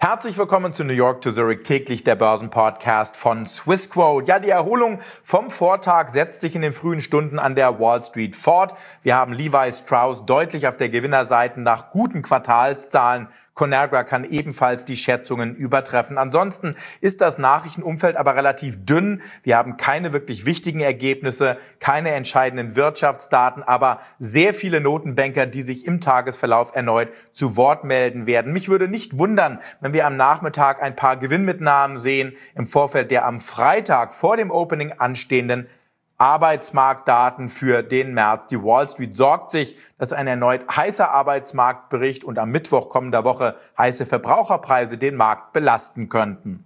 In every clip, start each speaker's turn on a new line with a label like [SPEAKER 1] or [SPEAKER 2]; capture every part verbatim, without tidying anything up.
[SPEAKER 1] Herzlich willkommen zu New York to Zurich, täglich der Börsenpodcast von Swissquote. Ja, die Erholung vom Vortag setzt sich in den frühen Stunden an der Wall Street fort. Wir haben Levi Strauss deutlich auf der Gewinnerseite nach guten Quartalszahlen. Conagra kann ebenfalls die Schätzungen übertreffen. Ansonsten ist das Nachrichtenumfeld aber relativ dünn. Wir haben keine wirklich wichtigen Ergebnisse, keine entscheidenden Wirtschaftsdaten, aber sehr viele Notenbanker, die sich im Tagesverlauf erneut zu Wort melden werden. Mich würde nicht wundern, wenn wir am Nachmittag ein paar Gewinnmitnahmen sehen im Vorfeld der am Freitag vor dem Opening anstehenden Arbeitsmarktdaten für den März. Die Wall Street sorgt sich, dass ein erneut heißer Arbeitsmarktbericht und am Mittwoch kommender Woche heiße Verbraucherpreise den Markt belasten könnten.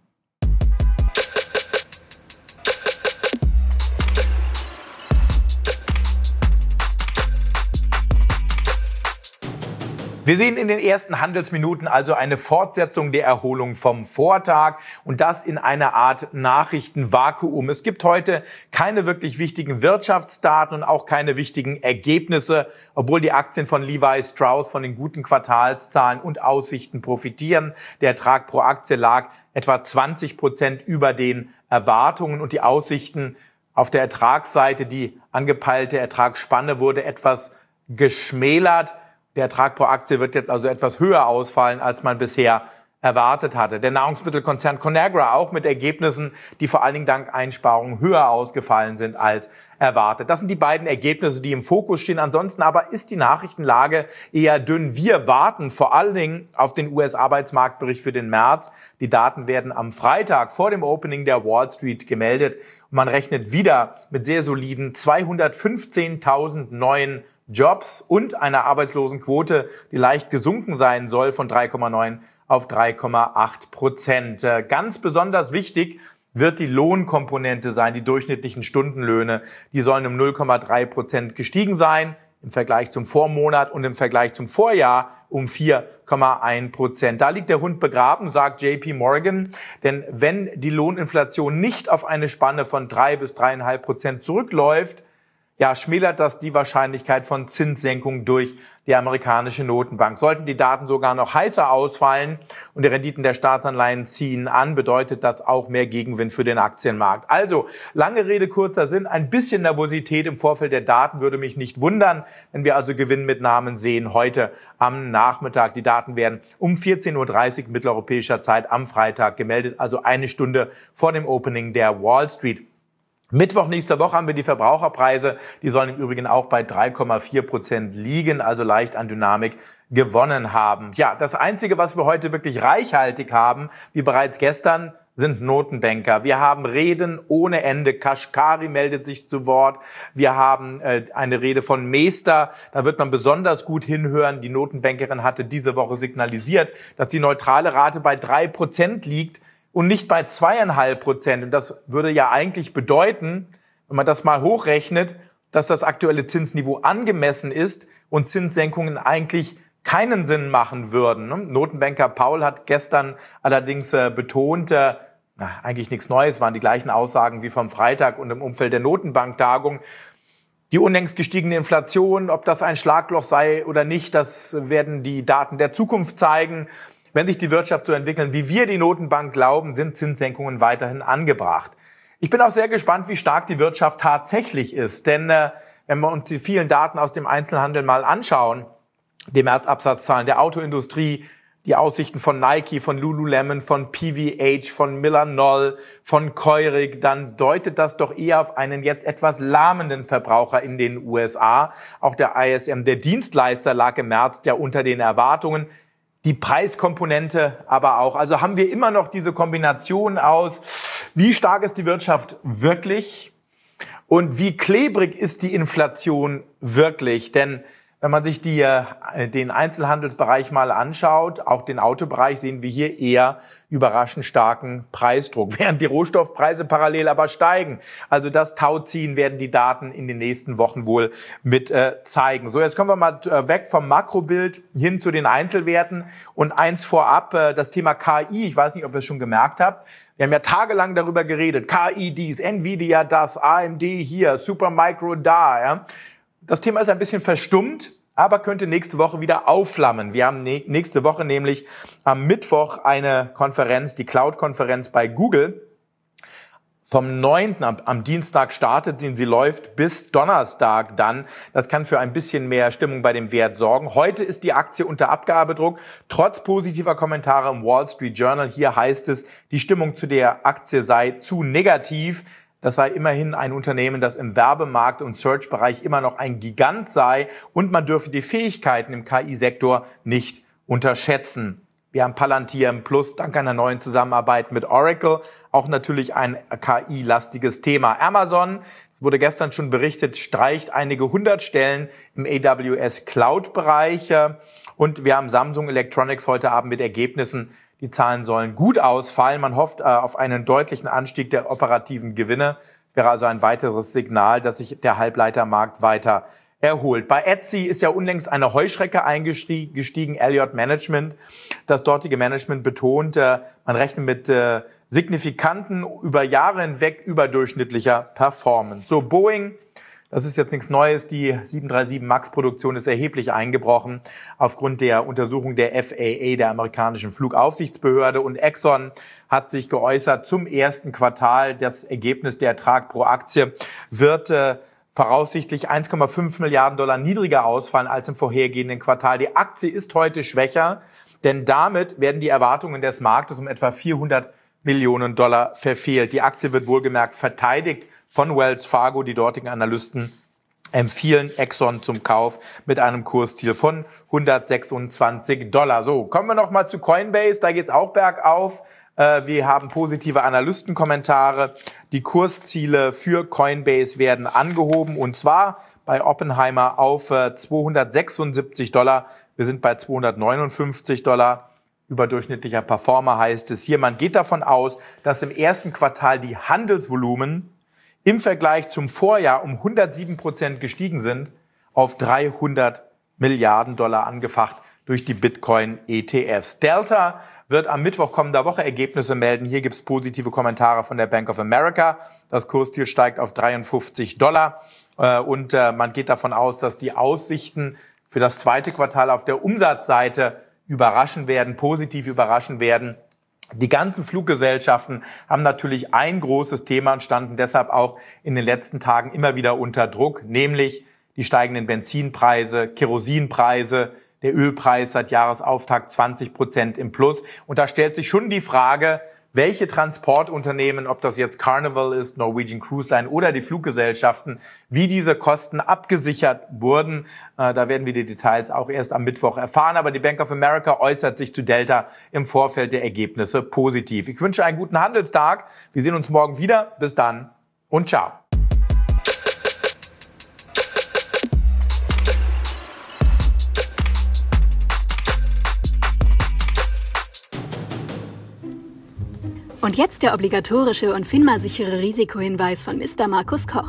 [SPEAKER 1] Wir sehen in den ersten Handelsminuten also eine Fortsetzung der Erholung vom Vortag und das in einer Art Nachrichtenvakuum. Es gibt heute keine wirklich wichtigen Wirtschaftsdaten und auch keine wichtigen Ergebnisse, obwohl die Aktien von Levi Strauss von den guten Quartalszahlen und Aussichten profitieren. Der Ertrag pro Aktie lag etwa zwanzig Prozent über den Erwartungen und die Aussichten auf der Ertragsseite, die angepeilte Ertragsspanne, wurde etwas geschmälert. Der Ertrag pro Aktie wird jetzt also etwas höher ausfallen, als man bisher erwartet hatte. Der Nahrungsmittelkonzern Conagra auch mit Ergebnissen, die vor allen Dingen dank Einsparungen höher ausgefallen sind als erwartet. Das sind die beiden Ergebnisse, die im Fokus stehen. Ansonsten aber ist die Nachrichtenlage eher dünn. Wir warten vor allen Dingen auf den U S-Arbeitsmarktbericht für den März. Die Daten werden am Freitag vor dem Opening der Wall Street gemeldet. Und man rechnet wieder mit sehr soliden zweihundertfünfzehntausend neuen Jobs und einer Arbeitslosenquote, die leicht gesunken sein soll von drei Komma neun auf drei Komma acht Prozent. Ganz besonders wichtig wird die Lohnkomponente sein, die durchschnittlichen Stundenlöhne. Die sollen um null Komma drei Prozent gestiegen sein im Vergleich zum Vormonat und im Vergleich zum Vorjahr um vier Komma eins Prozent. Da liegt der Hund begraben, sagt J P Morgan. Denn wenn die Lohninflation nicht auf eine Spanne von drei bis drei Komma fünf Prozent zurückläuft, ja, schmälert das die Wahrscheinlichkeit von Zinssenkungen durch die amerikanische Notenbank. Sollten die Daten sogar noch heißer ausfallen und die Renditen der Staatsanleihen ziehen an, bedeutet das auch mehr Gegenwind für den Aktienmarkt. Also, lange Rede, kurzer Sinn, ein bisschen Nervosität im Vorfeld der Daten würde mich nicht wundern, wenn wir also Gewinnmitnahmen sehen heute am Nachmittag. Die Daten werden um vierzehn Uhr dreißig mitteleuropäischer Zeit am Freitag gemeldet, also eine Stunde vor dem Opening der Wall Street. Mittwoch nächster Woche haben wir die Verbraucherpreise. Die sollen im Übrigen auch bei drei Komma vier Prozent liegen, also leicht an Dynamik gewonnen haben. Ja, das Einzige, was wir heute wirklich reichhaltig haben, wie bereits gestern, sind Notenbanker. Wir haben Reden ohne Ende. Kashkari meldet sich zu Wort. Wir haben äh, eine Rede von Meester. Da wird man besonders gut hinhören. Die Notenbankerin hatte diese Woche signalisiert, dass die neutrale Rate bei drei Prozent liegt und nicht bei zweieinhalb Prozent. Und das würde ja eigentlich bedeuten, wenn man das mal hochrechnet, dass das aktuelle Zinsniveau angemessen ist und Zinssenkungen eigentlich keinen Sinn machen würden. Notenbanker Paul hat gestern allerdings betont, na, eigentlich nichts Neues, waren die gleichen Aussagen wie vom Freitag und im Umfeld der Notenbanktagung. Die unlängst gestiegene Inflation, ob das ein Schlagloch sei oder nicht, das werden die Daten der Zukunft zeigen. Wenn sich die Wirtschaft so entwickeln, wie wir die Notenbank glauben, sind Zinssenkungen weiterhin angebracht. Ich bin auch sehr gespannt, wie stark die Wirtschaft tatsächlich ist. Denn äh, wenn wir uns die vielen Daten aus dem Einzelhandel mal anschauen, die Märzabsatzzahlen der Autoindustrie, die Aussichten von Nike, von Lululemon, von P V H, von Miller-Noll, von Keurig, dann deutet das doch eher auf einen jetzt etwas lahmenden Verbraucher in den U S A. Auch der I S M, der Dienstleister, lag im März ja unter den Erwartungen. Die Preiskomponente aber auch. Also haben wir immer noch diese Kombination aus, wie stark ist die Wirtschaft wirklich und wie klebrig ist die Inflation wirklich. Denn wenn man sich die, den Einzelhandelsbereich mal anschaut, auch den Autobereich, sehen wir hier eher überraschend starken Preisdruck, während die Rohstoffpreise parallel aber steigen. Also das Tauziehen werden die Daten in den nächsten Wochen wohl mit äh, zeigen. So, jetzt kommen wir mal äh, weg vom Makrobild hin zu den Einzelwerten. Und eins vorab, äh, das Thema K I, ich weiß nicht, ob ihr es schon gemerkt habt, wir haben ja tagelang darüber geredet, K I dies, Nvidia das, A M D hier, Supermicro da, ja. Das Thema ist ein bisschen verstummt, aber könnte nächste Woche wieder aufflammen. Wir haben nächste Woche nämlich am Mittwoch eine Konferenz, die Cloud-Konferenz bei Google. Vom neunten am, am Dienstag startet sie und sie läuft bis Donnerstag dann. Das kann für ein bisschen mehr Stimmung bei dem Wert sorgen. Heute ist die Aktie unter Abgabedruck, trotz positiver Kommentare im Wall Street Journal. Hier heißt es, die Stimmung zu der Aktie sei zu negativ. Das sei immerhin ein Unternehmen, das im Werbemarkt- und Search-Bereich immer noch ein Gigant sei und man dürfe die Fähigkeiten im K I-Sektor nicht unterschätzen. Wir haben Palantir im Plus dank einer neuen Zusammenarbeit mit Oracle, auch natürlich ein K I-lastiges Thema. Amazon, es wurde gestern schon berichtet, streicht einige hundert Stellen im A W S-Cloud-Bereich. Und wir haben Samsung Electronics heute Abend mit Ergebnissen. Die Zahlen sollen gut ausfallen. Man hofft äh, auf einen deutlichen Anstieg der operativen Gewinne. Wäre also ein weiteres Signal, dass sich der Halbleitermarkt weiter erholt. Bei Etsy ist ja unlängst eine Heuschrecke eingestiegen, Elliott Management. Das dortige Management betont, äh, man rechnet mit äh, signifikanten, über Jahre hinweg überdurchschnittlicher Performance. So, Boeing, das ist jetzt nichts Neues. Die sieben drei sieben Max-Produktion ist erheblich eingebrochen aufgrund der Untersuchung der F A A, der amerikanischen Flugaufsichtsbehörde. Und Exxon hat sich geäußert zum ersten Quartal. Das Ergebnis, der Ertrag pro Aktie wird äh, voraussichtlich eins Komma fünf Milliarden Dollar niedriger ausfallen als im vorhergehenden Quartal. Die Aktie ist heute schwächer, denn damit werden die Erwartungen des Marktes um etwa vierhundert Millionen Dollar verfehlt. Die Aktie wird wohlgemerkt verteidigt von Wells Fargo. Die dortigen Analysten empfehlen Exxon zum Kauf mit einem Kursziel von hundertsechsundzwanzig Dollar. So, kommen wir noch mal zu Coinbase. Da geht's auch bergauf. Wir haben positive Analystenkommentare. Die Kursziele für Coinbase werden angehoben und zwar bei Oppenheimer auf zweihundertsechsundsiebzig Dollar. Wir sind bei zweihundertneunundfünfzig Dollar. Überdurchschnittlicher Performer heißt es hier. Man geht davon aus, dass im ersten Quartal die Handelsvolumen im Vergleich zum Vorjahr um hundertsieben Prozent gestiegen sind, auf dreihundert Milliarden Dollar angefacht durch die Bitcoin-E T Fs. Delta wird am Mittwoch kommender Woche Ergebnisse melden. Hier gibt es positive Kommentare von der Bank of America. Das Kursziel steigt auf dreiundfünfzig Dollar. Und man geht davon aus, dass die Aussichten für das zweite Quartal auf der Umsatzseite überraschen werden, positiv überraschen werden. Die ganzen Fluggesellschaften haben natürlich ein großes Thema und standen deshalb auch in den letzten Tagen immer wieder unter Druck, nämlich die steigenden Benzinpreise, Kerosinpreise, der Ölpreis seit Jahresauftakt zwanzig Prozent im Plus. Und da stellt sich schon die Frage, welche Transportunternehmen, ob das jetzt Carnival ist, Norwegian Cruise Line oder die Fluggesellschaften, wie diese Kosten abgesichert wurden. Da werden wir die Details auch erst am Mittwoch erfahren. Aber die Bank of America äußert sich zu Delta im Vorfeld der Ergebnisse positiv. Ich wünsche einen guten Handelstag. Wir sehen uns morgen wieder. Bis dann und ciao.
[SPEAKER 2] Und jetzt der obligatorische und FINMA-sichere Risikohinweis von Mister Markus Koch.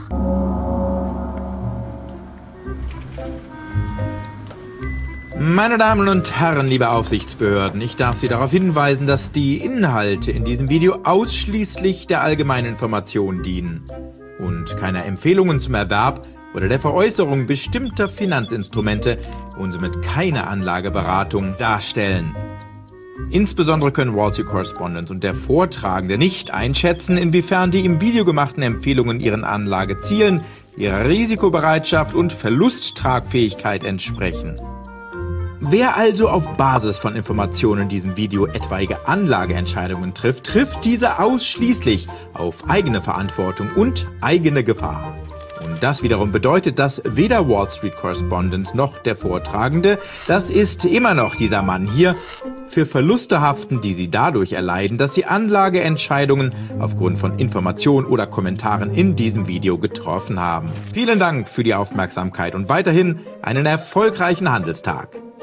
[SPEAKER 3] Meine Damen und Herren, liebe Aufsichtsbehörden, ich darf Sie darauf hinweisen, dass die Inhalte in diesem Video ausschließlich der allgemeinen Information dienen und keine Empfehlungen zum Erwerb oder der Veräußerung bestimmter Finanzinstrumente und somit keine Anlageberatung darstellen. Insbesondere können Wall Street Correspondent und der Vortragende nicht einschätzen, inwiefern die im Video gemachten Empfehlungen ihren Anlagezielen, ihrer Risikobereitschaft und Verlusttragfähigkeit entsprechen. Wer also auf Basis von Informationen in diesem Video etwaige Anlageentscheidungen trifft, trifft diese ausschließlich auf eigene Verantwortung und eigene Gefahr. Und das wiederum bedeutet, dass weder Wall Street Correspondent noch der Vortragende, das ist immer noch dieser Mann hier, für Verluste haften, die sie dadurch erleiden, dass sie Anlageentscheidungen aufgrund von Informationen oder Kommentaren in diesem Video getroffen haben. Vielen Dank für die Aufmerksamkeit und weiterhin einen erfolgreichen Handelstag.